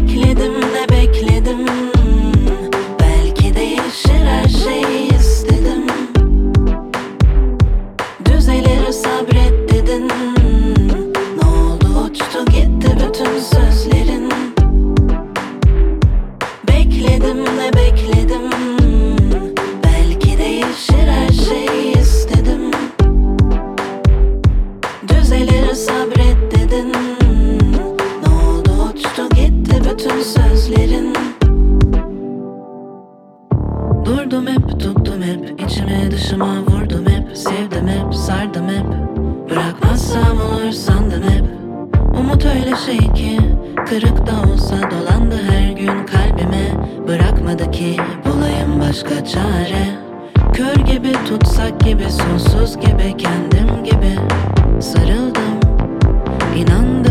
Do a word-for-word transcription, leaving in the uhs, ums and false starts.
Bekledim de bekledim, belki değişir her şey istedim. Düzelir sabret dedin, ne oldu uçtu gitti bütün sözlerin. Bekledim de bekledim, belki değişir her şey istedim. Düzelir sabret dedin, ne oldu uçtu gitti bütün sözlerin. Durdum hep, tuttum hep, içime dışıma vurdum hep. Sevdim hep, sardım hep, bırakmazsam olur sandım hep. Umut öyle şey ki, kırık da olsa dolandı her gün kalbime. Bırakmadı ki bulayım başka çare. Kör gibi, tutsak gibi, sonsuz gibi, kendim gibi sarıldım, inandım.